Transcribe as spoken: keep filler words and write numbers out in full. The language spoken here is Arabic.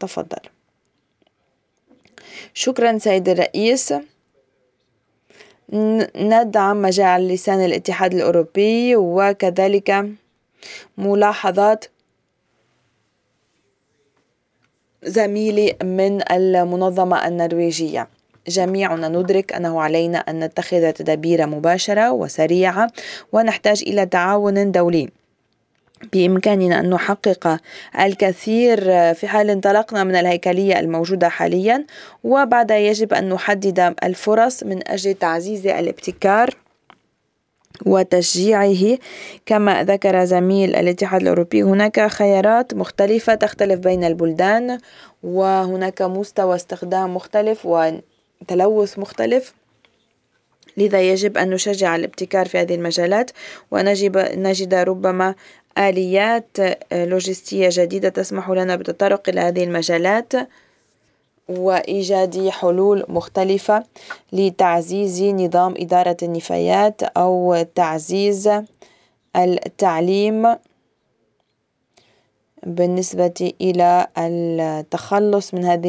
تفضل. شكرا سيد الرئيس. ندعم مجال لسان الاتحاد الأوروبي وكذلك ملاحظات زميلي من المنظمة النرويجية. جميعنا ندرك أنه علينا أن نتخذ تدابير مباشرة وسريعة ونحتاج إلى تعاون دولي. بإمكاننا أن نحقق الكثير في حال انطلقنا من الهيكلية الموجودة حاليا، وبعد يجب أن نحدد الفرص من أجل تعزيز الابتكار وتشجيعه. كما ذكر زميل الاتحاد الأوروبي هناك خيارات مختلفة تختلف بين البلدان، وهناك مستوى استخدام مختلف وتلوث مختلف، لذا يجب أن نشجع الابتكار في هذه المجالات ونجد نجد ربما آليات لوجستية جديدة تسمح لنا بالتطرق إلى هذه المجالات وإيجاد حلول مختلفة لتعزيز نظام إدارة النفايات أو تعزيز التعليم بالنسبة إلى التخلص من هذه